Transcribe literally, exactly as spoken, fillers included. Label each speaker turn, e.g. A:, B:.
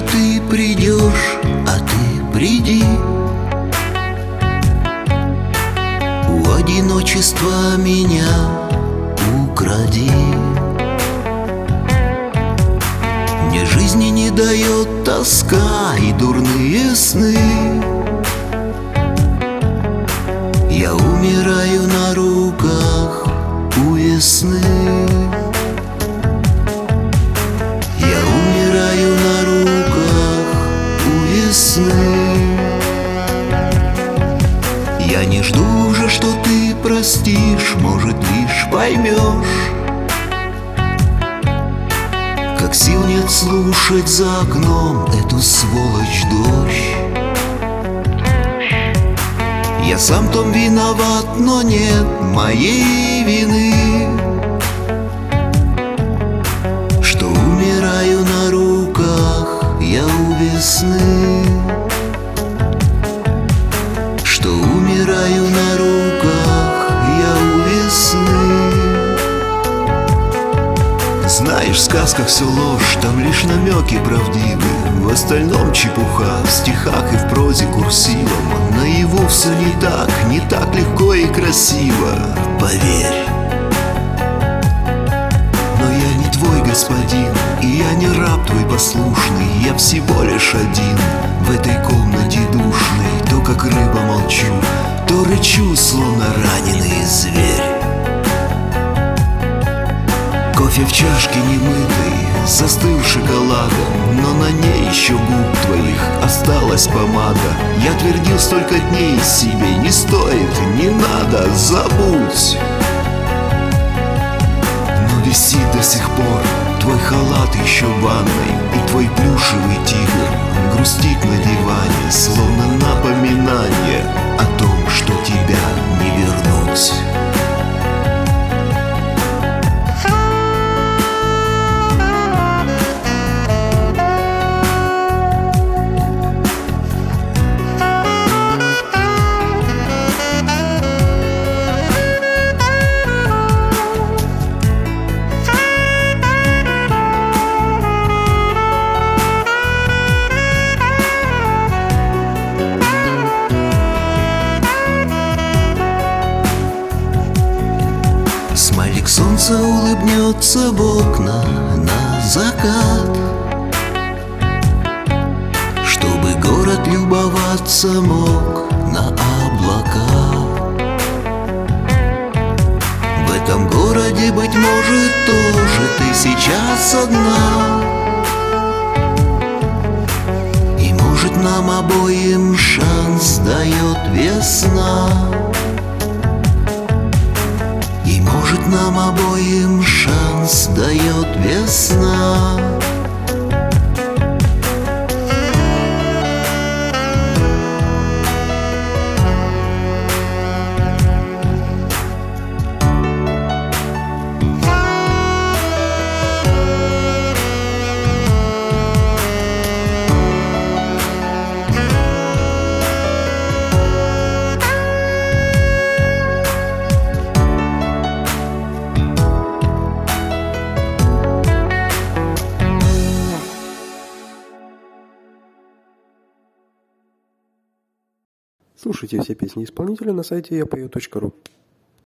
A: ты придешь, а ты приди. У одиночества меня укради. Мне жизни не дает тоска и дурные сны. Я умираю на руках у весны. Я умираю на руках у весны. Я не жду уже, что ты простишь, может, лишь поймешь, как сил нет слушать за окном эту сволочь дождь. Я сам в том виноват, но нет моей вины, что умираю на руках я у весны. Что умираю на руках я у весны. Знаешь, в сказках все ложь, там лишь намеки правдивы. В остальном чепуха, в стихах и в прозе курсивом. Наяву все не так, не так легко и красиво, поверь. Но я не твой господин, и я не раб твой послушный. Я всего лишь один в этой комнате душной. То как рыба молчу, то рычу, словно раненый зверь. Кофе в чашке немытый, застыл шоколадом, но на ней еще губ твоих осталась помада. Я твердил столько дней себе: не стоит, не надо, забудь. Но висит до сих пор твой халат еще в ванной, и твой плюшевый тигр грустит на диване, словно напоминание о том, что тебя не вернуть. Смайлик солнца улыбнется в окна на закат, чтобы город любоваться мог на облака. В этом городе, быть может, тоже ты сейчас одна. И может, нам обоим шанс дает весна. И может, нам обоим шанс дает весна.
B: Слушайте все песни исполнителя на сайте я пою точка ру.